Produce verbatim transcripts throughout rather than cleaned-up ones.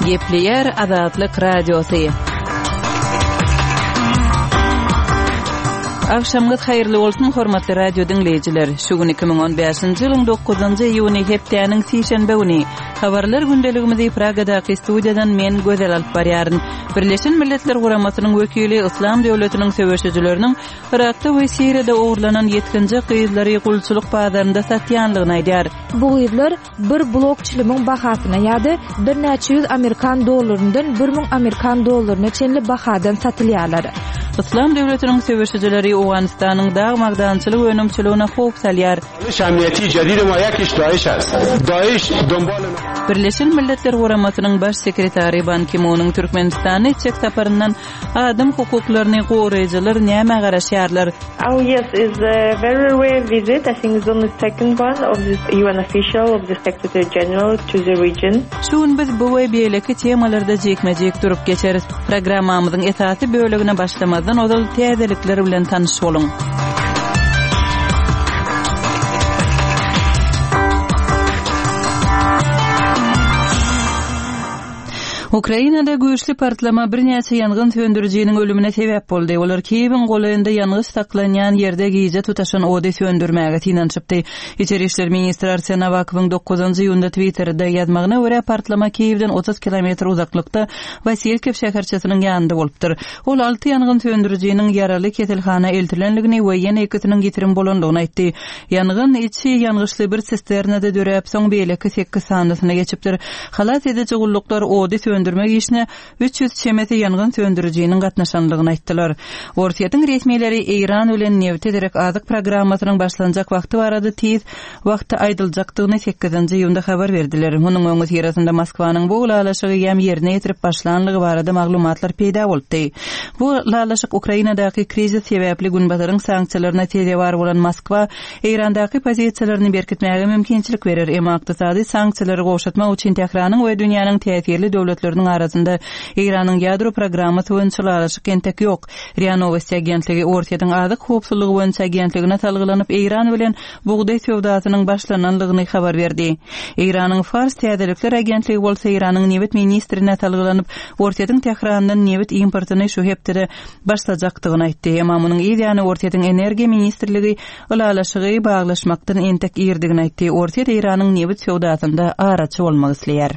Gepleyer Azatlyk Radiosu. Akşamınız hayırlı olsun hormatly radio dinleyijiler. Şu gün iki bin on beşinji ýylyň dokuzynjy iýuny hepdeniň sişenbe güni habarlar gündeligimizi Pragadaky studiýadan men gözel alyp barýaryn. Birleşen Milletler Guramasynyň wekili Islam döwletiniň söwüşçileriniň Irakda we Siriýada ogurlanan yetkinji gyýzlary gulçuluk bazarynda satýanlygyny aýdýar. Bu gyýzlar bir blokçylygyň bahasyna ýa-da bir neçe yüz Amerikan dollaryndan bir ming Amerikan dollaryna çenli bahadan satylýarlar. Islam döwletiniň söwüşçileri Awganistanyň dağı magdançylyk önümçiligine hop salýar. Şamiyeti jadid ma yakiş Daesh ast. Daesh dombal Birleşen Milletler Guramasynyň baş sekretary Ban Ki-moonyň Türkmenistany çek saparyndan adam hukuklaryny goraýjylar näme garaşýarlar? Oh yes, is a very rare visit. I think it's only the second one of this U N official of the Secretary General to the region. Şuň biz bu we beýleki temalarda jekmejek durup geçeriz. Programmamyzyň esasy bölegine başlamadan odal täzelikler bilen tanış bolun. Ukrainada güýçli partlama birnäçe ýangyn söndürjiniň ölümine sebäp boldy. Olar Kiýewiň golaýynda ýalňyş saklanýan ýerde giýje tutaşan ody söndürmäge tinançypdy. İçeri işler ministri Arsen Avakowyň dokuzynjy ýylda Twitterda ýazmagyna görä partlama Kiýewden otuz kilometr uzaklykda Vasilkiv şäherçesiniň ýanynda bolupdyr. Ol alty ýangyn söndürjiniň ýaraly ketelhana eltilenligini we ýene ikisiniň getirim bolandygyny aýtdy. Ýangyn içi ýangyşly bir sisternada döräp soň beýleki sekiz sandasyna geçipdir. Halat edici gulluklar ody söndürmek işine üç yüz çemeti yangın söndürücünün gatnaşanlygyny aýtdylar. Ortaýatyň resmiýetleri Iran bilen neft ederek azyk programmasynyň başlanjak wagty barada tiz wagty aýdyljakdygyny sekizinji ýylda habar berdiler. Munyň öňü ýerinde Moskwanyň bu lalaşygy ýam ýerine ýetirip başlanlygy barada maglumatlar peýda boldy. Bu lalaşyk Ukrainadaky krizis sebäpli günbatyryň sanksiýalaryna teze bar bolan Moskwa Irandaky pozisiýalaryny berkitmäge mümkinçilik berer. Emma ykdysady sanksiýalary goşatmak üçin Tehranyň we dünýäniň täsirli döwletleriniň arasynda Iranyň ýadro programmasy öňçülaryşy kentek ýok. RIA Novosti agentligi Ortaýatyň azyk howpsuzlygy boýunça agentligine talgylanyp Iran bilen buğday sowdasynyň başlananlygyny habar berdi. Iranyň Fars täzelikler agentligi bolsa Iranyň neft ministrine talgylanyp Ortaýatyň Tehrandan neft importyny şu hepde başlajakdygyny aýtdy. Emma munyň ýa-ni Ortaýatyň energiýa ministrligi ulalaşygy baglaşmakdan entek ýerdigini aýtdy. Ortaýa Iranyň neft sowdasynda araçy bolmak isleýär.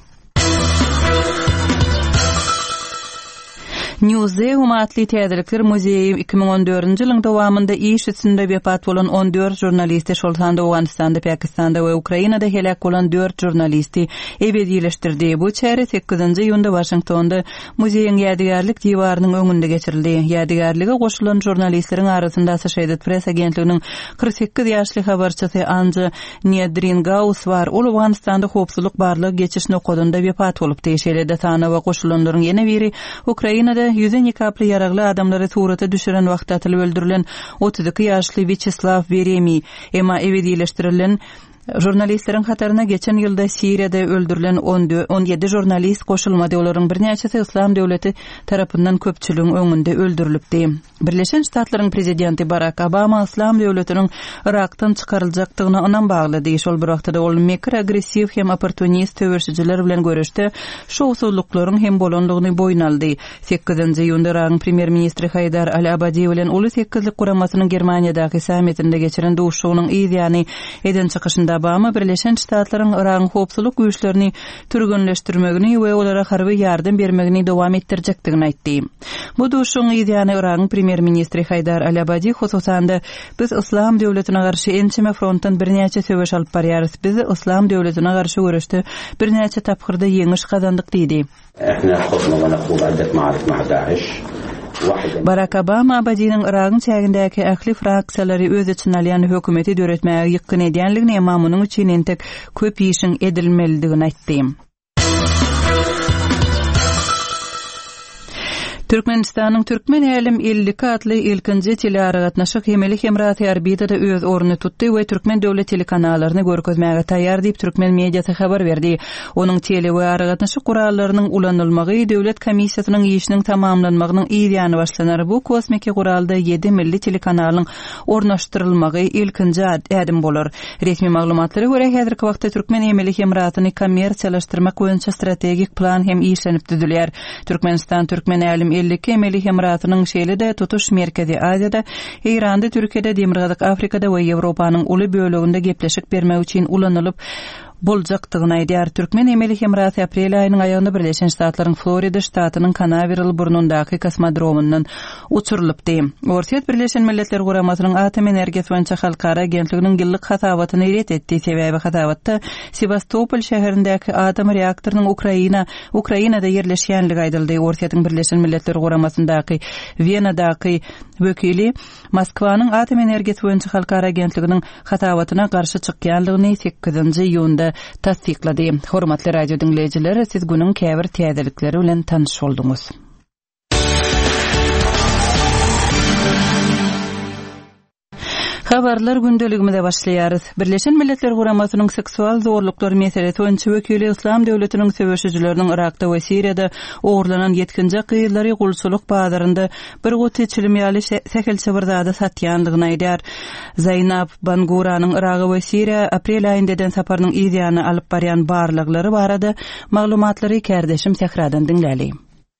Muzeum atly täzelikler muzeyi iki bin on dördünjü ýylyň dowamında iş üçinde wepat bolan on dört jurnalisti şoltanda Awganistanda, Pakistanda we Ukrainada helak bolan dört jurnalisti ebedileşdirdi. Bu çäre sekizinji ýylda Washingtonda muzeyiň ýadygarlyk diýwarynyň öňünde geçirildi. Ýadygarlyga goşulan jurnalistleriň arasynda Associated Press agentliginiň kırk sekiz ýaşly habarçysy Anja Nedringaus bar. Ol Awganistanda howpsuzlyk barlygy geçişini okodunda wepat bolup diýişildi. Tana we goşulanlaryň ýene biri Ukrainada yüzün nikaply ýaragly adamlary surata düşüren wagtda atylyp öldürilen otuz iki ýaşly Vyacheslav Beremy, emma ebedileşdirilen jurnalistleriň hataryna geçen ýylda Siriýada öldürilen on ýedi jurnalist goşulmady. Olaryň birnäçesi Islam döwleti tarapyndan köpçüligiň öňünde öldürilipdi. Birleşen Ştatlaryň prezidenti Barack Obama Islam döwletiniň Irakdan çykaryljakdygyna onan bagly. Şol bir wagtda ol mekir agressiw hem opportunist töwerçiler bilen görüşde şowsuzlyklaryň hem bolanlygyny boýun aldy. sekizinji ýylda Iran premier ministri Haydar al-Abadi bilen ulu sekizlik guramasynyň Germaniýadaky samitinde geçiren duşugynyň ýa-ni eden çykyşynda Obama Birleşen Ştatlaryň Iran howpsuzlyk güýçlerini türgünleşdirmegini we olara harby ýardam bermegini dowam etdirjekdigini aýtdy. Bu duşugyň ýa-ni Iran premier ministri Haydar al-Abadi hususanda biz Islam döwletine garşy ençeme frontdan birnäçe söwüş alyp barýarys. Biz Islam döwletine garşy görüşde birnäçe tapgyrda ýeňiş kazandyk diýdi. Barack Obama Abadi'nin Irak'ın çägindäki ähli fraksiýalary öz için alýan hökümeti döretmäge ýykyn edýänligini emma munyň üçin entek köp işin edilmelidigini aýtdy. Türkmenistanyň Türkmen Älim ellik adly ilkinji telearagatnaşyk Hemelik Emiraty Arbitada öz ornuny tutdy we Türkmen döwlet telekanallaryny görkezmäge taýýar diýip Türkmen mediasy habar berdi. Onuň tele we aragatnaşyk gurallarynyň ulanylmagy döwlet komissiýasynyň işiniň tamamlanmagynyň ýygyny başlanar. Bu kosmiki guralda ýedi milli telekanallyň ornaşdyrylmagy ilkinji adım bolar. Resmi maglumatlary görä häzirki wagtda Türkmen Hemelik Emiratyny kommersiýallaşdyrmak boýunça strategik plan hem işlenip düzülýär. Türkmenistan Türkmen Älim ellik Hemelik Emiratynyň şeýle-de tutuş Merkezi Aziýada, Iranda, Türkiýede, Demirgazyk Afrikada we Ýewropanyň uly böleginde gepleşik bermek üçin ulanýyp boljakdygyny aýdýar. Türkmen Hemelik Emiraty aprel aýynyň aýagynda Birleşen Ştatlaryň Florida ştatynyň Canaveral burnundaky kosmodromundan uçurylypdy. Ortiýat Birleşen Milletler Guramasynyň atom energiýasy boýunça halkara agentliginiň ýyllyk hatawatyny ret etdi. Sebäbi hatawatda Sebastopol şäherindäki atom reaktorynyň Ukraina Ukrainada ýerleşýänligi aýdyldy. Ortiýatyň Birleşen Milletler Guramasyndaky Wienadaky wekili Moskwanyň atom energiýasy boýunça halkara agentliginiň hatawatyna garşy çykýanlygyny sekizinji ýylda tasdiklady. Hormatly radio dinleyijiler, siz günüň käbir täzelikleri bilen tanyş bolduňuz. Habarlar gündeligimizde başlaýar. Birleşen Milletler Guramasynyň seksual zorluklar meselesi boýunça wekili İslam döwletiniň söwüşçileriniň Irakda we Siriýada ogurlanan yetkinji gyýyllary gulçuluk bazarynda bir goty çilim ýaly sekel çabyrdada satýanlygyny aýdýar. Zaynab Banguranyň Irak we Siriýa aprel aýyndan saparynyň ýygyny alyp barýan barlyklary barada maglumatlary kärdeşim Sehradan dinläli.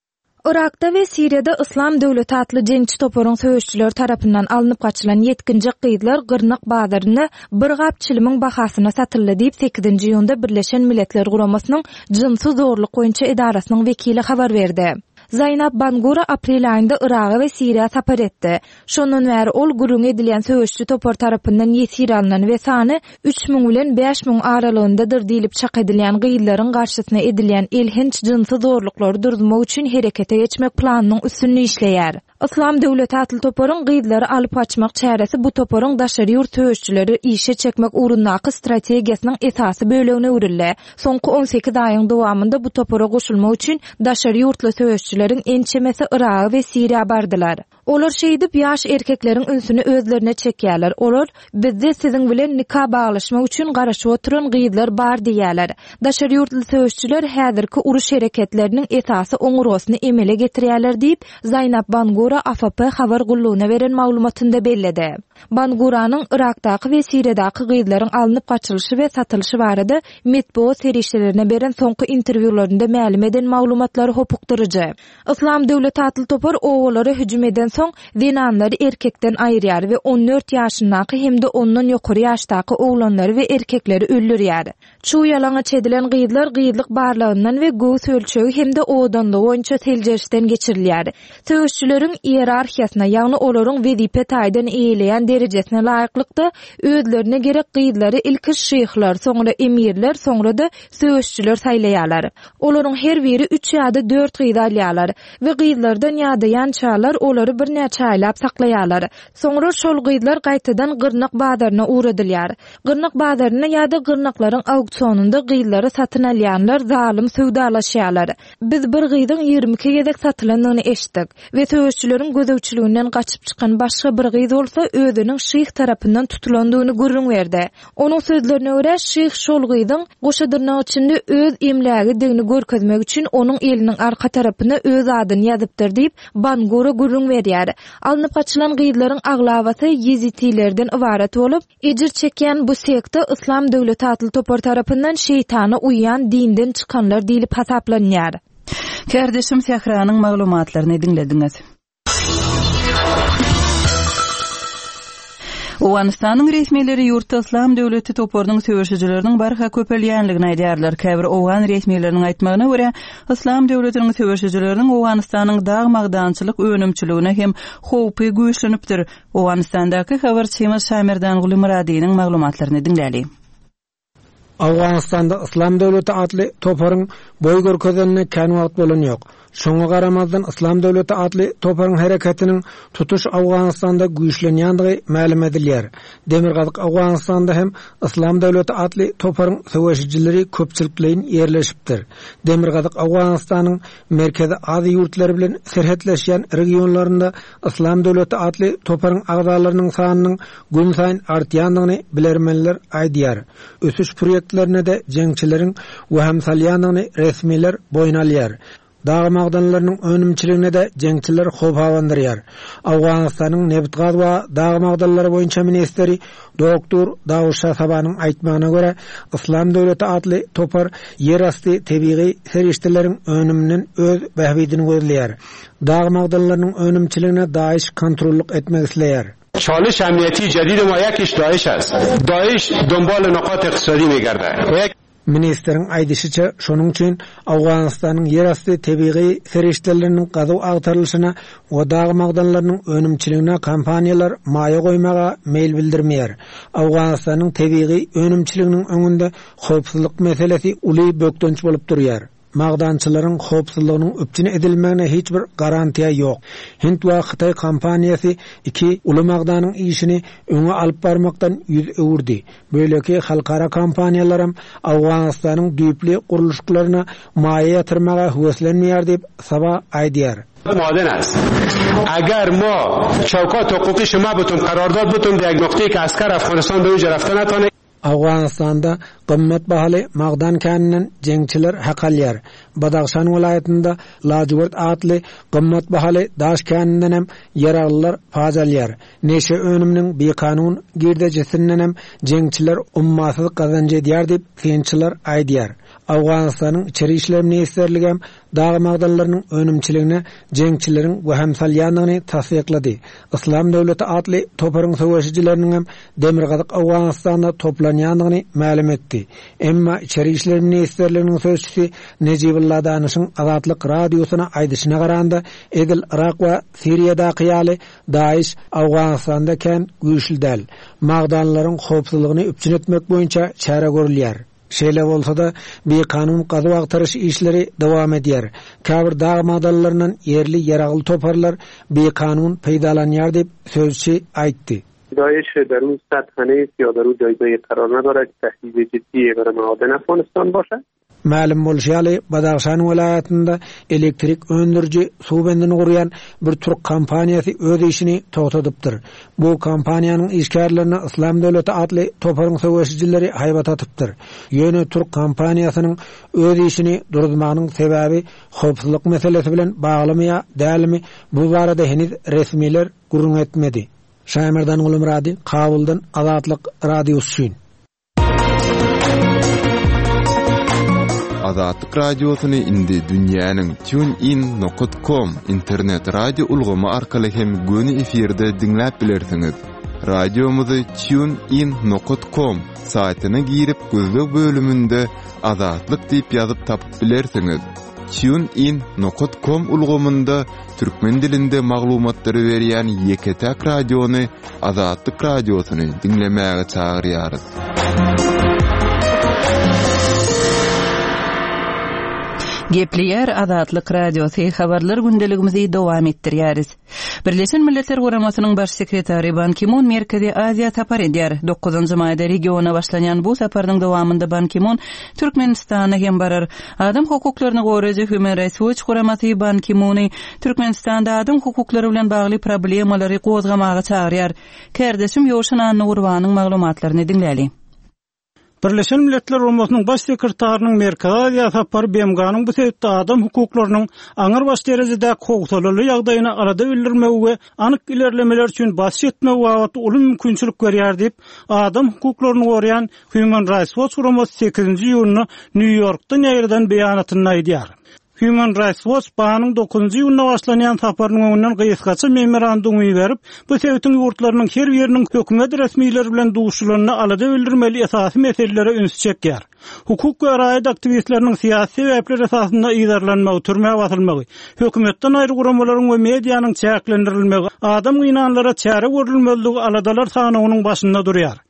Irakda we Siriýada İslam döwleti atly jeňçi toparyň söwüşçiler tarapyndan alınıp gaçylan yetkinji gyýylar Gyrnyk bazaryna bir gap çilimiň bahasyna satyldy diýip sekizinji ýylda Birleşen Milletler Guramasynyň jinsy zorluk boýunça idarasynyň wekili habar berdi. Zaynab Bangura aprel aýynda Irak we Siriýa sapar etdi. Şondan bäri ol gurung edilýän söwüşçi topar tarapyndan ýetir alynan we sany üç miň bilen beş miň aralygyndadyr diýilip çak edilýän gyýylaryň garşysyna edilýän ilhinç jinsy zorluklary durdurmak üçin herekete geçmek planynyň üstünde işleýär. İslam döwleti atly toparyň gyýylary alyp açmak çäresi bu toparyň daşary ýurt söwüşçileri işe çekmek urundaky strategiýasynyň esasy bölegine öwrildi. Soňky on sekiz aýyň dowamında bu topara goşulmak üçin daşary ýurtly söwüşçileriň ençemesi Irak we Siriýa bardylar. Olar şeýdip ýaş erkekleriň ünsüni özlerine çekýärler. Olar bizde siziň bilen nikah baglaşmak üçin garaşyp oturan gyýylar bar diýärler. Daşary ýurtly söwüşçiler häzirki uruş hereketleriniň esasy oňurosyny emele getirýärler diýip Zaynab Bangura A F P habar gullugyna beren maglumatynda bellidi. Banguranyň Irakdaky we Siriýadaky gyýylaryň alınıp gaçylyşy we satylşy barada medeniýet serişlerine beren soňky interwýularynda ma'lum eden maglumatlary hopukdyryjy. İslam döwleti atly topar owalary hüjüm eden soň zinanlary erkekden aýrýar we on dört ýaşyndaky hemde ondan ýokary ýaşdaky oglanlary we erkekleri öldürýär. Şu ýalana çedilen gyýylar gyýylyk barlygyndan we göz ölçegi hemde odanly boýunça teljerişden geçirilýär. Söwüşçileriň ýerarhiýasyna, ýagny olaryň wezipe taýdan eýleýän derejesine laýyklykda özlerine gerek gyýylary ilki şeýhler, soňra emirler, soňra da söwüşçiler saýlaýarlar. Olaryň her biri üç ýa-da dört gyýyl alýarlar we gyýyllardan ýa-da ýançalar olary bir näçe aýlap saklaýarlar. Soňra şol gyýylar gaýtadan Gyrnyk bazaryna uğradylýar. Gyrnyk bazaryna ýa-da gyrnyklaryň auksionunda gyýyllary satyn alýanlar zalim söwdalaşýarlar. Biz bir gyýdyň ýigirme iki gezek satylandygyny eşitdik we söwüşçileriň gözegçiliginden gaçyp çykan başga bir gyýy bolsa özüniň şeýh tarapyndan tutulandygyny görüň berdi. Onuň sözlerine görä şeýh şol gyýdyň goşadyrnak içinde öz emlägi degini görkezmek üçin onuň eliniň arka tarapyna öz adyny ýazypdyr diýip Bangura görüň berýär. Alınıp gaçylan gyýylaryň aglabasy Yezitilerden ibaret bolup, ejir çekýän bu sekte İslam döwleti atly topar tarapyndan şeytana uýan dinden çykanlar diýilip hasaplanýar. Kärdeşim Sehranyň maglumatlaryny dinlediňiz. Owganistanyň resmiýetleri ýurtda İslam döwleti toparynyň söwüşçileriniň barha köpelýänligini aýdýarlar. Käbir Owgan resmiýetleriniň aýtmagyna görä, İslam döwletiniň söwüşçileriniň Owganistanyň dag magdançylyk önümçiligine hem howpy güýçlenipdir. Owganistandaky habarçymyz Şamerdan Gulymuradynyň maglumatlaryny dinläli. Awganistanda İslam döwleti atly toparyň boý görkezenine kän wagt bolan ýok. Şoňa garamazdan İslam Döwleti adly toparyň hereketiniň tutuş Awganystanda güýçlenýändige ma'lum edilýär. Demirgazyk Awganystanda hem İslam Döwleti adly toparyň söwüşçileri köpçülikleýin ýerleşipdir. Demirgazyk Awganystanyň merkezi Aziýa ýurtlary bilen serhetleşýän regionlarynda İslam Döwleti adly toparyň agzalarynyň sanynyň gün saýyn artýandygyny bilermenler aýdýar. Ösüş proýektlerine de jeňçileriň we hemsalýandygyny resmiler boyun alýar. Dağı magdanlarynyň önümçiligine de jeňçiler hop hawandyrýar. Awganystanyň Nebit gaz we dağı magdanlary boýunça ministeri doktor Dawşa Sabanyň aýtmagyna görä, İslam Döwleti adly topar ýerasty tebigy serişdeleriň önümden öz bähbidini gözleýär. Dağı magdanlarynyň önümçiligine daýyş kontrolluk etmek isleýär. چالش امنیتی جدید ما یکیش داعش است. داعش دنبال نقاط اقتصادی میگرده. Ministerin aýdyşyça şonuň üçin Awganystanyň ýerasty tebigy serişdeleriniň gazy agtarylşyna we dağı magdanlarynyň önümçiligine kampaniýalar maýa goýmaga meýil bildirmeýär. Awganystanyň tebigy önümçiliginiň öňünde howpsuzlyk meselesi uly bökdönç bolup durýar. Magdançylaryň howpsuzlygynyň öpçüne edilmegine hiç bir garantiýa ýok. Hind we Hytaý kompaniýasy iki uly magdanyň işini öňe alyp barmakdan ýüz öwürdi. Böyleki halkara kompaniýalaram Awganystanyň düýpli guruluşlaryna maýa ýatyrmaga höweslenmeýär diýip saba aýdýar. معادن است. اگر ما چوکات حقوقی شما بتون قرارداد بتون به یک نقطه‌ای که عسکر افغانستان به اونجا رفته نتونه. Awganystanda gymmat bahaly magdan kaninden jeňçiler hakalýar. Badaxşan welaýatynda Lajywert adly gymmat bahaly daş kaninden hem ýaraglylar fazalýar. Neşe önümniň bekanun girdejesinden hem jeňçiler ummasyz gazanjy edýär diýip kynçylar aýdýar. Awganystanyň içeri işler ministrligi hem dağı magdanlarynyň önümçiligine jeňçileriň we hemsalýanlygyny tasdiklady. İslam Döwleti adly toparyň söwüşçileriniň hem Demirgazyk Awganystanda toplanýandygyny ma'lum etdi. Emma içeri işler ministrliginiň sözçüsi Nejibulla Danyşyň Azatlyk radiosyna aýdyşyna garanda Edil Irak we Siriýada ýaly Daesh Awganystanda kän güýçli däl. Magdanlaryň howpsuzlygyny üpçün etmek boýunça çäre görülýär. Şeýle bolsa da bir kanun gazy agtaryş işleri dowam edýär. Käbir dağı magdanlarynyň yerli ýaragly toparlar bir kanun peýdalanýar diýip sözçi aýtdy. داعش در اون سطح نیست یا در اون جایگاهی قرار ندارد که تهدید جدی برای معادن افغانستان باشد. Ma'lum bolşaly Badaxşan welaýatynda elektrik öndürji suwbendini gurýan bir Türk kompaniýasy öz işini togtadypdyr. Bu kompaniýanyň işgärlerini İslam Döwleti adly toparyň söwüşçileri haýbat atypdyr. Ýöne Türk kompaniýasynyň öz işini durdurmagynyň sebäbi howpsuzlyk meselesi bilen baglymya dälmi bu barada heniz resmiler gurrun etmedi. Şaýmerdan Ulumrady, Kabuldan Azatlyk radiosy. Azatlyk radiosyny indi dünýäniň TuneIn nokta com internet radio ulgamy arkaly hem göni efirde dinläp bilersiňiz. Radiomuzy TuneIn nokta com saýtyna girip gözlük bölümünde Azatlyk diýip ýazyp tapyp bilersiňiz. TuneIn nokta com ulgamynda türkmen dilinde maglumatlary berýän Yeketek radiony Azatlyk radiosyny dinlemäge çagyrýarys. Gepliyer Azatlyk radiosu habarlar gündeligimizi dowam etdirýäris. Birleşen Milletler Guramasynyň baş sekretary Ban Ki-moon Merkezi Aziýa tapar edýär. dokuzunçy maýda regiona başlanýan bu saparyň dowamında Ban Ki-moon Türkmenistana hem barar. Adam hukuklaryny goraýjy Human Rights Watch guramasy Ban Ki-moony Türkmenistanda adam hukuklary bilen bagly problemalary gozgamaga çagyrýar. Kerdeşim Ýoşan Anurwanyň maglumatlaryny dinläli. Birleşen Milletler Guramasynyň baş sekretärining Merkezi Aziýa sapary B M G'nyň bu sebäpde adam hukuklarynyň aňyr baş derejede howpsuzlygy ýagdaýyna arada bildirmegi we anyk ilerlemeler üçin baş etmegi wagty uly mümkinçilik berýär diýip adam hukuklaryny goraýan Human Rights Watch guramasy sekizinji ýylyny New Yorkda ýerden beýanatyny aýdýar. Human Rights Watch banyň dokuzunçy ýylynda başlanýan saparynyň öňünden gysgaça memorandumy berip, bu sebäpden ýurtlarynyň her biriniň hökümet resmiýetleri bilen duşularyny alada bildirmeli esasy meselelere üns çekýär. Hukuk we raýat aktivistläriniň siýasy sebäpler esasynda ýydarlanmagy, türmäge batylmagy, hökümetden aýry guramalaryň we mediýanyň çäklendirilmegi, adam gynanlara çäre görülmeligi aladalar sanynyň başynda durýar.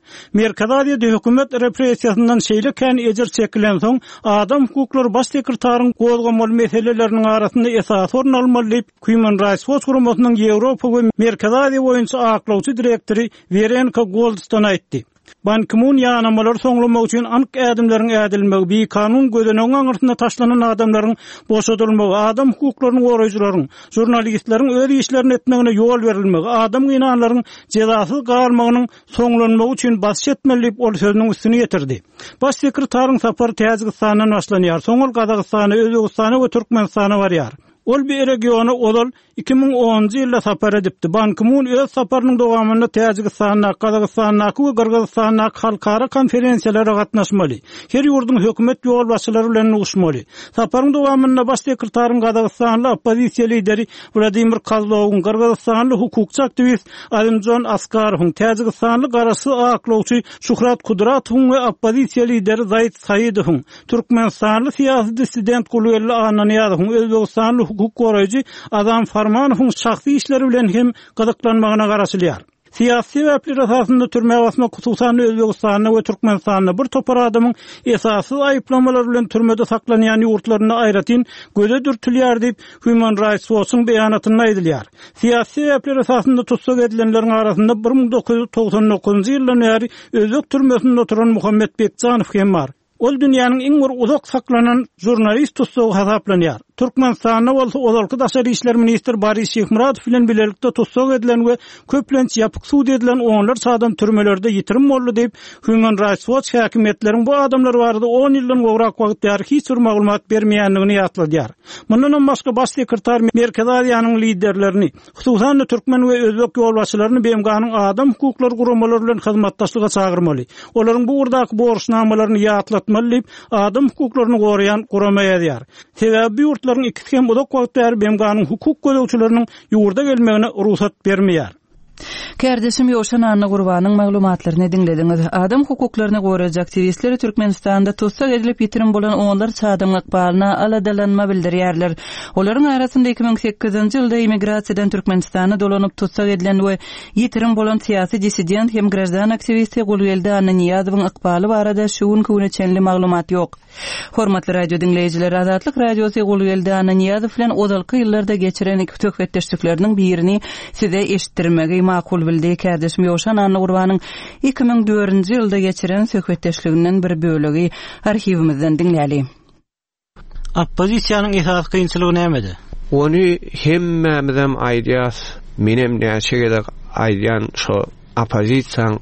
Merkezde hökümet repressiýasyndan şeýleken ejer çekilen soň adam hukuklary baş sekretariň gozgamaly meseleleriniň arasynda esas orun almaly diýip Human Rights Watch guramasynyň Ýewropa we Merkezde boýunça aklawçy direktori Veronika Goldston aýtdy. Ban Ki-moon ýanamalar soňlamak üçin anyk ädimleriň ädilmegi, bir kanun gödenegiň aňyrtynda taşlanan adamlaryň boşadylmagy, adam hukuklaryny goraýjylaryň, jurnalistleriň öz işlerini etmegine ýol berilmegi, adam gynanlaryň jezasy galmagynyň soňlanmagy üçin baş etmeli diýip ol sözüniň üstüne ýetirdi. Baş sekretariň sapary Täjikistanyň başlanýar, soňul Gazagystana, Özbegistana we Türkmenistana barýar. Ol bir regiona odal iki ming onuncu ýylda sapar edipdi. Ban Ki-moon öz saparynyň dowamynda Täjikistana, Gazagystana we Gyrgyzstana halkara konferensiýalara gatnaşmaly. Her ýurdun hökümet ýol başçylary bilen uguşmaly. Saparyň dowamynda baş sekretariň Gazagystanyň opposisiýa lideri Vladimir Kozlowyň, Gyrgyzstanyň hukukçy aktivist Alimjon Askarowyň, Täjikistanyň garasy aklawçy Şuhrat Kudratowyň we opposisiýa lideri Zayit Saýydowyň, Türkmenistanyň syýasy dissident Gulwelli Ananýazowyň, Özbegistanyň hukuk goraýjy Adam Farmanowyň şahsy işleri bilen hem gazaklanmagyna garaşylýar. Siyasi sebäpler asasynda türmäge basmak hususan Özbegistanyna we Türkmenistanyna bir topar adamyň esasy aýyplamalar bilen türmede saklanýan ýurtlaryna aýratyn göze dürtülýär diýip Human Rights Watch'un beýanatynda aýdylýar. Siyasi sebäpler asasynda tutsak edilenleriň arasynda bir ming dokuz ýuz togson dokuzunçy ýyldan bäri Özbek türmesinde oturan Muhammed Bekjanow hem bar. Ol dünýäniň iň bir uzak saklanan jurnalist tutsagy hasaplanýar. Türkmenistanyň bolsa ozalky daşary işler ministri Boris Şeýhmuradow bilen bilelikde tutsak edilen we köplenç ýapyk suud edilen onlarca adam türmelerde ýitirim boldy diýip Human Rights Watch häkimetleriň bu adamlar barada on ýyldan gowrak wagt ýary hiç bir maglumat bermeýändigini ýatladýar. Mundan başga baş sekretar Merkezadiýanyň liderlerini, hususan türkmen we özbek ýolbaşçylaryny B M G'nyň adam hukuklary guramalary bilen hyzmatdaşlyga çagyrmaly. Olaryň bu urdaky borçnamalaryny ýatlatmaly diýip adam hukuklaryny goraýan guramaýa diýär. Sebäbi ýurtlaryň ikisi hem uzak wagt ýary B M G'nyň hukuk gözegçileriniň ýurda gelmegine ruhsat bermeýär. Kardeşim Ýoşan Anna Gurbanyň maglumatlaryny dinlediňiz. Adam hukuklaryny goraýjy aktivistler Türkmenistanda tutsak edilip ýitirim bolan onlarca adam ykbalyna aladalanma bildirýärler. Olaryň arasynda iki ming sekizinçi ýylda immigrasiýadan Türkmenistana dolanyp tutsak edilen we ýitirim bolan syýasy dissident hem grajdan aktivisti Gulwelli Ananýazowyň ykbaly barada şuun köwneçenli maglumat ýok. Hormatly radio dinleýijiler, Azatlyk radiosy Gulwelli Ananýazow bilen ozalky ýyllarda geçiren iki töhfetdeşlikleriniň birini size eşitdirmegi makul bildi. Kardeşim Ýoşan Anna Gurbanyň iki ming dördünçi ýylda geçiren söhbetdeşliginden bir bölegi arhivimizden dinläli. Oppozisiýanyň esas kynçylygy nämede? Onu hemmemizem aýdýas, menem näçe aýdýan şo oppozisiýaň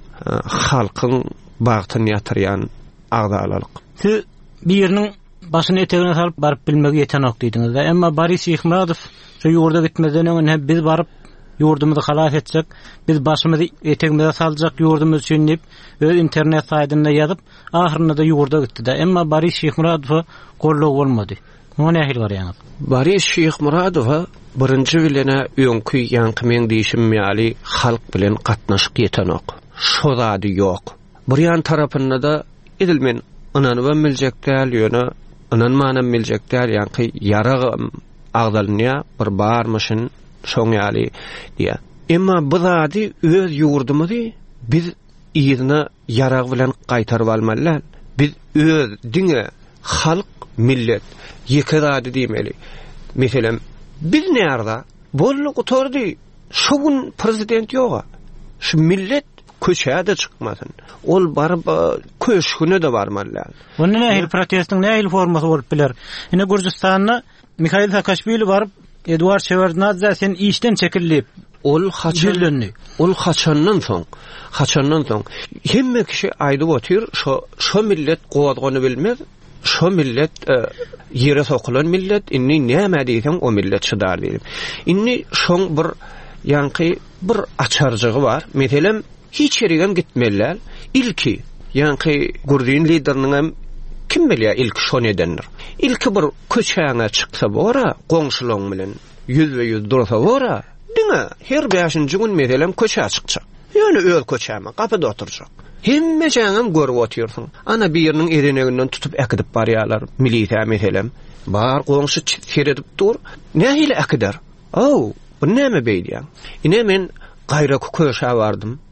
halkyň bagtyny ýatyrýan agdalalyk. Siz biriniň başyny etegine salyp baryp bilmegi ýeten ok diýdiňiz. Emma Boris Şeýhmuradow şu ýurda gitmeden öňe biz baryp ýurdumuzy halas etsek, biz başymyzy etegimize saljak ýurdumuz üçin diýip öz internet saýtynda ýazyp, ahyrynda da ýurda gitdi. Emma Boris Şeýhmuradow gollog bolmady. Muny nähil barýaňyz? Boris Şeýhmuradow birinji bilene öňkü ýanky men diýişim ýaly halk bilen gatnaşyk ýeten ok. Şo zady ýok. Bir ýan tarapynda da edilmen ananyp biljek däl ýöne, ananmanan biljek däl ýanky ýarag agdalynýa bir barmyşyn şoň ýaly diýär. Emma bu zady öz ýurdumuzy biz ýerine ýarag bilen gaýtaryp almalylar. Biz öz diňe, halk, millet ýeke zady diýmeli. Meselem biz näerde bolluk oturdy. Şu gün prezident ýok. Şu millet köçäde çykmasyn. Ol baryp köşküne de barmalylar. Onda nähil protestiň nähil formasy bolup biler. Ine Gürjistanyna Mikhail Saakashvili baryp Eduard Shevardnadze sen işten çekilip ol haçanny ol haçandan soň haçandan soň hemme kişi aýdyp otyr şo şo millet gowatgyny bilmez. Şo millet ýere sokulan millet inni näme diýsem o millet çydar diýip. Inni şoň bir ýanky bir açarjygy bar. Meselem hiç ýerige gitmeler. İlki ýanky Gurdin lideriniň kim bilýär ilk şo nedendir. İlki bir köçäňe çyksa bora, goňşularyň bilen yüz we yüz dursa bora, diňe her beşinji gün meselem köçä çykjak. Ýöne öl köçäme gapyda oturjak. Hemme jaňam görüp otyrsyň. Ana biriniň ereneginden tutup äkidip barýarlar. Milisiýa meselem. Bar goňşy seredip dur. Nähile äkider? Oh, bu näme beýdiň? Ine men gaýra köşä bardym.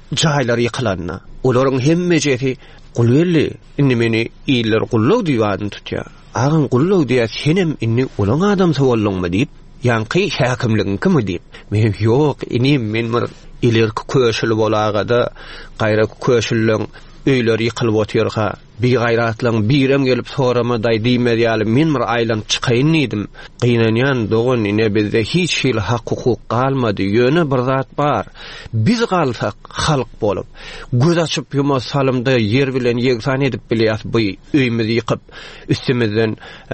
jaýlar ýykylanna. Olaryň hemmejeti gulwelli inni meni ýyller gullaw diýýan tutýar. Agyň gullaw diýär senem inni olaň adam sowallyňmy diýip, ýanky häkimligiň kimi diýip. Men ýok, inni men bir ilerki köşül bolagada gaýra köşüllüň öýleri ýykylyp otyrga, bir gaýratlaň birem gelip sorama daý diýmedi ýaly men bir aýlan çykaýyn diýdim. Gynanýan dogun ine bizde hiç hil hak hukuk galmady, ýöne bir zat bar. Biz galsak halk bolup, göz açyp ýuma salymda yer bilen ýeksan edip bilýär bu öýmizi ýykyp üstümizden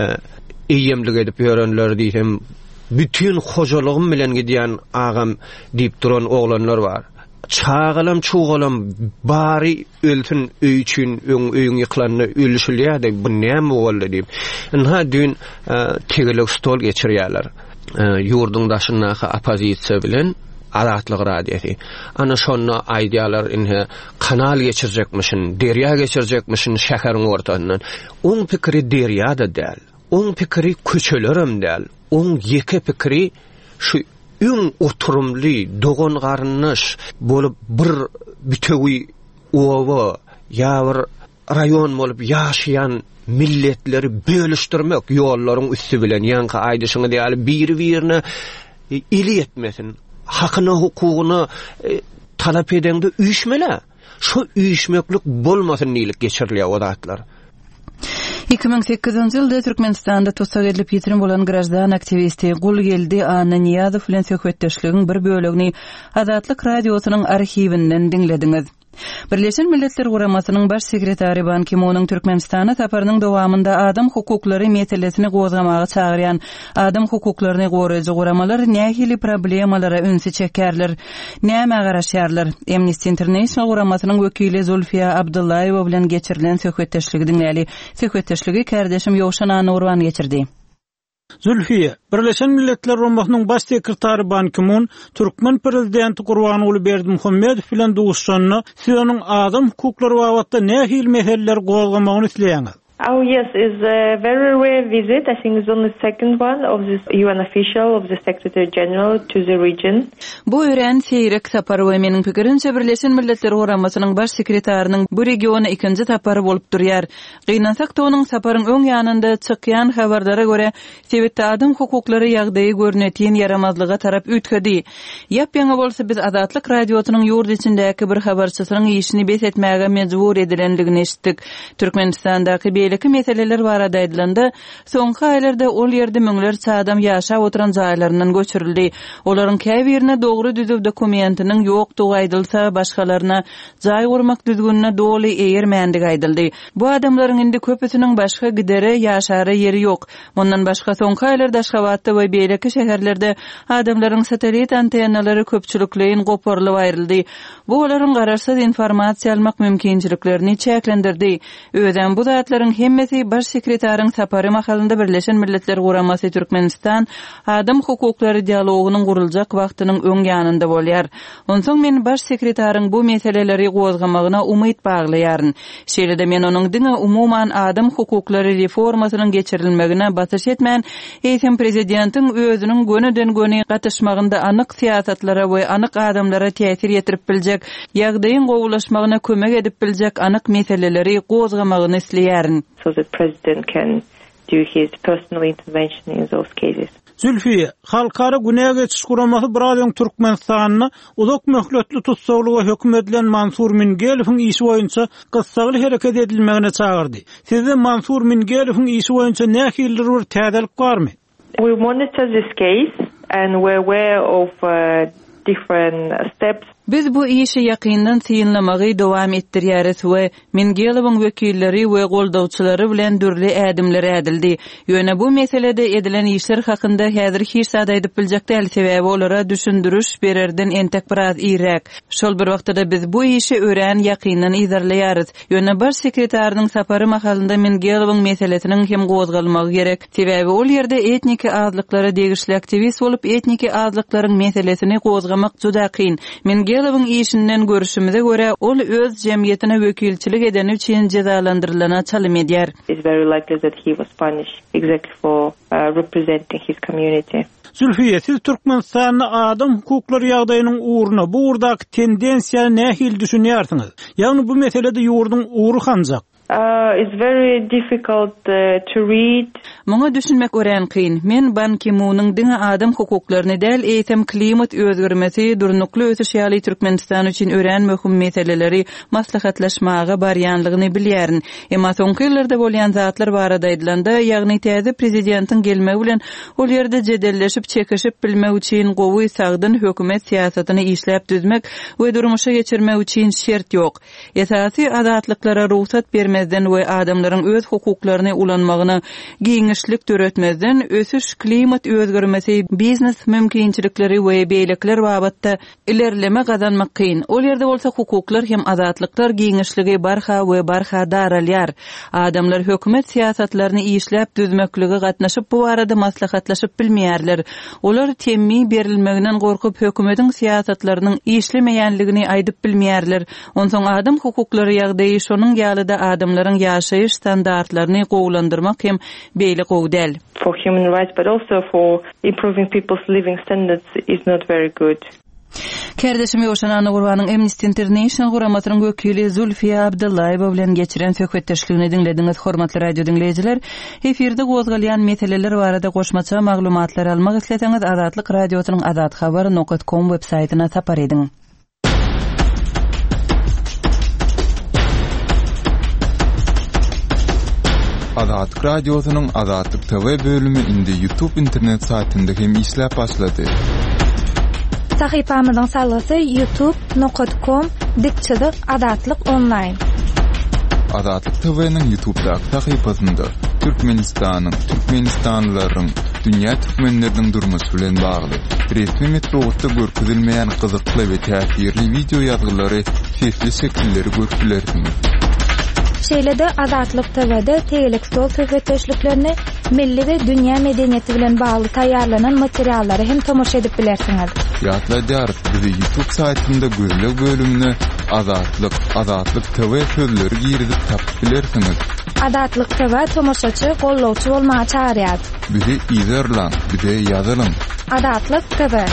eýemlik edip ýörenler diýsem, bütün hojalygym bilen gidýän agam diýip duran oglanlar bar. Çağalam çuğalam bari ölsün öý üçin öň öýüň ýyklanyny ölüşilýärdi, bu näme boldy diýip. Inha dün tegelik stol geçirýärler. Ýurdun daşyndaky opozisiýa bilen Azatlyk radiýasy. Ana şonu aýdýarlar inha kanal geçirjekmişin, derýa geçirjekmişin şäheriň ortasyndan. Oň pikiri derýada däl. Oň pikiri köçelerem däl. Oň ýeke pikiri şu öň oturumly, dogon garnyş bolup bir bütegi owa ýa-bir rayon bolup ýaşaýan milletleri bölüşdirmek ýollaryň üstü bilen ýanky aýdyşyny diýäli biri-birine ili etmesin. Hakyny, hukugyny talap edende üýşmele. Şu üýşmeklik bolmasyn diýilip geçirilýär o zatlar. iki bin sekizinji ýylda Türkmenistanda tutsak edilip ýitirim bolan grajdan aktivisti Gulgeldi Anna Niýazow bilen söhbetdeşligiň bir bölegini Azatlyk radiosynyň arhiwinden dinlediňiz. Birleşen Milletler Guramasynyň baş sekretary Ban Ki-moonyň Türkmenistana taparynyň dowamynda adam hukuklary meselesini gozgamagy çagyrýan adam hukuklaryny goraýjy guramalar nähili problemalara öňsi çekerler, näme garaşýarlar? Amnesty International Guramasynyň wekili Zulfiya Abdullayewa bilen geçirilen söhbetdeşligi dinläli. Söhbetdeşligi kardeşim Ýowşan Anurwan geçirdi. Zulfiye, Birleşen Milletler Guramasynyň baş sekretary Ban Ki-moon Türkmen prezidenti Gurbanuly Berdimuhammedow bilen duguşjanyny, siz onuň adam hukuklary babatda nähili meseleler gozgamagyny isleýäňiz? Oh yes, it's a very rare visit. I think it's only the second one of this U N official of the Secretary General to the region. Bu ören seýrek sapary we meniň pikirimçe Birleşen Milletler Guramasynyň baş sekretärining bu regiona ikinji tapary bolup durýar. Gynansak da onuň saparyň öň ýanynda çykýan habardara görä sebetde adam hukuklary ýagdaýy görnetýän yaramazlyga tarap ütgedi. Ýap-ýaňy bolsa biz Azatlyk radiosynyň ýurt içindäki bir habarçysynyň işini bes etmäge mejbur edilendigini eşitdik. Türkmenistandaky belki meseleler barada edilende, soňky aýlarda ol ýerde müňlerçe adam ýaşap oturan jaýlaryndan göçürildi. Olaryň käbirine dogry düzüp dokumentiniň ýokdugy aýdylsa, başgalarına jaý gurmak düzgünine doly eýermändig aýdyldy. Bu adamlaryň indi köpüsiniň başga gidere, ýaşary ýeri ýok. Ondan başga soňky aýlarda Aşgabatda we beýleki şäherlerde adamlaryň satelit antennalary köpçülikleýin goparylyp aýryldy. Bu olaryň garaşsyz informasiýa almak mümkinçiliklerini çäklendirdi. Öýden bu zatlaryň hemmesi baş sekretäriň sapary mahalynda Birleşen Milletler Guramasy Türkmenistan adam hukuklary dialogunyň guruljak wagtynyň öň ýanynda bolýar. Onsoň men baş sekretäriň bu meseleleri gozgamagyna umyt baglaýaryn. Şeýle-de men onuň diňe umuman adam hukuklary reformasynyň geçirilmegine batyş etmän, eýsem prezidentiň özüniň göneden göne gatnaşmagynda anyk siýasatlara we anyk adamlara täsir ýetirip biljek, ýagdaýyň gowulaşmagyna kömek edip biljek anyk meseleleri gozgamagyny isleýärin. So the president can do his personal intervention in those cases. Zülfiye, halkara güneye geçiş guramasy bir aýyň Türkmenistanyny uzak möhletli tutsaglyga hökm edilen Mansur Mingelowyň işi boýunça gyssagly hereket edilmegine çagyrdy. Sizde Mansur Mingelowyň işi boýunça nähili bir täzelik barmy? We monitor this case and we're aware of uh, different steps. Biz bu işi ýakyndan syýnlamagy dowam etdirýäris we Mingelowyň wekilleri we goldawçylary bilen dürli ädimler edildi. Ýöne bu meselede edilen işler hakynda häzir hiç zat aýdyp biljek däl, sebäbi olara düşündürüş bererden entek biraz iýrek. Şol bir wagtda biz bu işi ören ýakyndan izarlaýarys. Ýöne baş sekretäriň sapary mahalynda Mingelowyň meselesiniň hem gozgalmagy gerek. Sebäbi ol ýerde etniki azlyklara degişli aktivist bolup etniki azlyklaryň meselesini gozgamak juda kyn. Agelowyň işinden görüşümüze göre ol öz jemgyýetine wekilçilik edeni üçin cezalandyrylana çalym edýär. It's very likely that he was punished exactly for uh, representing his community. Zülfiye, siz Türkmenistanyň adam hukuklary ýagdaýynyň uğruna bu urdak tendensiýa nähil düşünýärsiňiz? Ýagny bu meselede ýurduň uğru hanjak? Uh, it's very difficult uh, to read. Muňa düşünmek ören kyn. Men Ban Ki-moonyň diňe adam hukuklaryny däl eýtem klimat özgürmesi, durnukly ötüş ýaly Türkmenistan üçin ören möhüm meseleleri maslahatlaşmaga barýanlygyny bilýärin. Emma soňky ýyllarda bolýan zatlar barada aýdylanda, ýagny täze prezidentiň gelmegi bilen ol ýerde jedelleşip çekişip bilmek üçin gowy sagdyn hökümet siýasatyny işläp düzmek we durmuşa geçirmek üçin şert ýok. Esasy adatlyklara ruhsat bermek mezden we adamlaryň öz hukuklaryny ulanmagyna giňişlik töretmezden ösüş klimat özgürmesi, biznes mümkinçilikleri we beýlekler babatda ilerleme gazanmak kyn. Ol ýerde bolsa hukuklar hem azatlyklar giňişligi barha we barha daralýar. Adamlar hökümet siýasatlaryny işläp düzmekligi gatnaşyp bu arada maslahatlaşyp bilmeýärler. Olar temmi berilmeginden gorkup hökümetiň siýasatlarynyň işlemeýänligini aýdyp bilmeýärler. Onsoň adam hukuklary ýagdaýy şonuň ýalyda adamlaryň ýaşaýyş standartlaryny gowlandyrmak hem beýle gowdal. For human rights, but also for improving people's living standards is not very good. Kerdeşim Ýoşan Gurbanyň Amnesty International guramatynyň wekili Zulfiye Abdullayewa bilen geçiren söhbetdeşligini dinlediňiz, hormatly radio dinleýijiler. Efirde gozgalýan meseleler barada goşmaça maglumatlar almak isleseňiz, Azatlyk radiosynyň azat habar nokta com web saýtyna tapar ediň. Azatlyk radiosynyň Azatlyk T V bölümi indi YouTube internet saýtynda hem işläp başlady. Sahypamyzyň salgysy youtube nokta com dikçilik Azatlyk online. Azatlyk T V'niň YouTube-daky sahypasynda Türkmenistanyň, Türkmenistanlylaryň, dünýä türkmenleriniň durmuşy bilen bagly resmi metrowda görkezilmeýän gyzykly we täsirli video ýazgylary, sesli şekilleri görüpdilersiňiz. Şeýlede Azatlyk T V'de tegelik stol söhbetdeşliklerini milli we dünýä medeniýeti bilen bagly taýýarlanan materiallary hem tomoşa edip bilersiňiz. Ýatlaýar, bizi YouTube saýtynda görülen bölümini Azatlyk, Azatlyk T V sözleri girizip tapyp bilersiňiz. Azatlyk T V tomoşaçy, gollawçy bolmagy çağırýar. Bizi izlerler, bize ýazalyn. Azatlyk T V.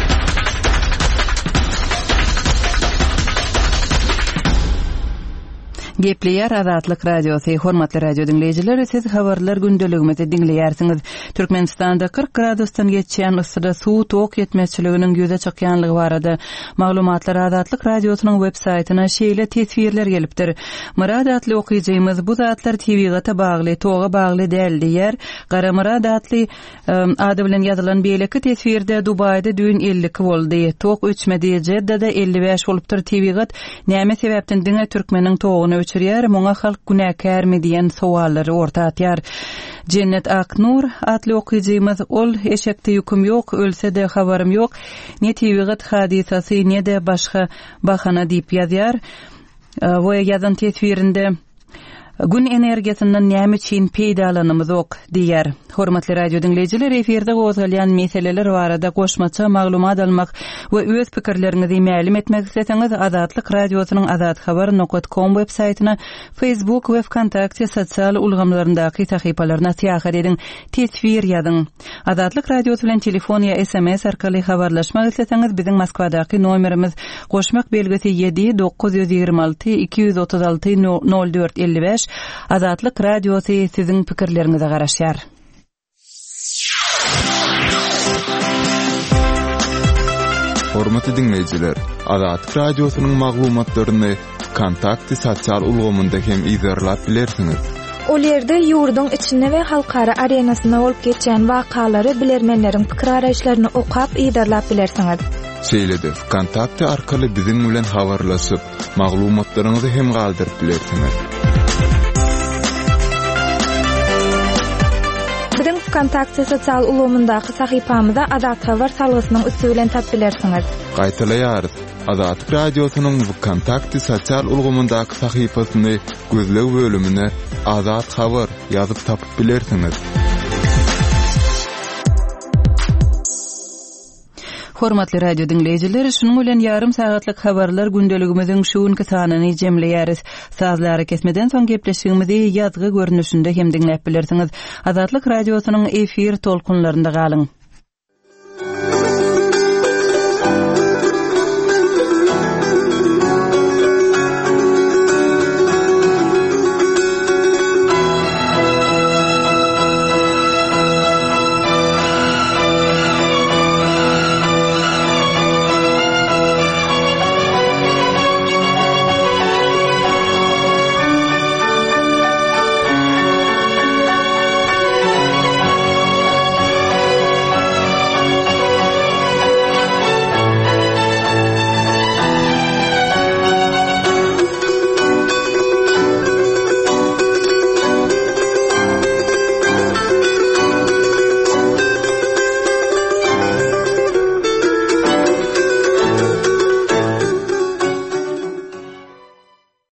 Gepleýär Azatlyk radiosy, hormatly radio dinleýijiler, siz habarlar gündeligimizi dinleýärsiňiz. Türkmenistanda kırk gradusdan geçýän yssyda suw tok ýetmezçiliginiň ýüze çykýanlygy barada maglumatlar Azatlyk radiosynyň web saýtyna şeýle tesbirler gelipdir. Murad atly okyjymyz bu zatlar T V-ga bagly, toga bagly däl diýär. Gara Murad atly ady bilen ýazylan beýleki tesbirde Dubaýda düýün ellik boldy. Tok öçmedi, Jeddada elli beş bolupdyr. T V-ga näme sebäpden diňe türkmeniň togyny öçürýär, muňa halk günäkärmi diýen sowallary orta atýar. Cennet Aknur atly okyjymyz ol eşekde ýüküm ýok, ölse-de habarym ýok. Ne T V-ga hadisasy, ne de başga bahana diýip ýazýar. We ýazan tesbirinde gün energiýasynyň näme üçin peýdalanymyz ok diýär. Hormatly radio dinleýijiler, eferde gozgalýan meseleler barada goşmaça maglumat almak we öz pikirlerinizi mälim etmek isleseňiz, Azatlyk radiosynyň azat habar nokta com web saýtyna, Facebook we Wkontakte sosial ulgamlaryndaky sahypalaryna syýahat ediň, tesbir ýazyň. Azatlyk radiosy bilen telefon ýa S M S arkaly habarlaşmak isleseňiz, biziň Moskwadaky nomerimiz goşmak belgisi yedi dokuz yüz ýigirme alty iki yüz otuz alty nol dört elli beş. Azatlyk radiosy siziň pikirleriňize garaşýar. Hormatly dinleýijiler, Azatlyk radiosynyň maglumatlaryny Kontakty sosial ulgamynda hem izlerläp bilersiňiz. Ol ýerde ýurduň içinde we halkara arenasyna bolup geçen wakalary bilermenleriň pikir araýşlaryny okap izlerläp bilersiňiz. Şeýlede Kontakty arkaly biziň bilen habarlaşyp, maglumatlaryňyzy hem galdyryp bilersiňiz. Kontakty sosial ulgamyndaky sahypamyzda Azat habar salgysynyň üstü bilen tap bilersiňiz. Gaýtalaýar, Azatlyk radiosynyň Kontakty sosial ulgamyndaky sahypasyny gözleg bölümine Azat habar ýazyp tapyp bilersiňiz. Hormatly radio dinleyijiler, şunuň bilen yarım sagatlyk habarlar gündeligimiziň şuňky sanyny jemleýäris. Sazlary kesmeden soň gepleşigimizi ýazgy görnüşinde hem dinläp bilersiňiz. Azatlyk radiosynyň efir tolkunlarynda galyň.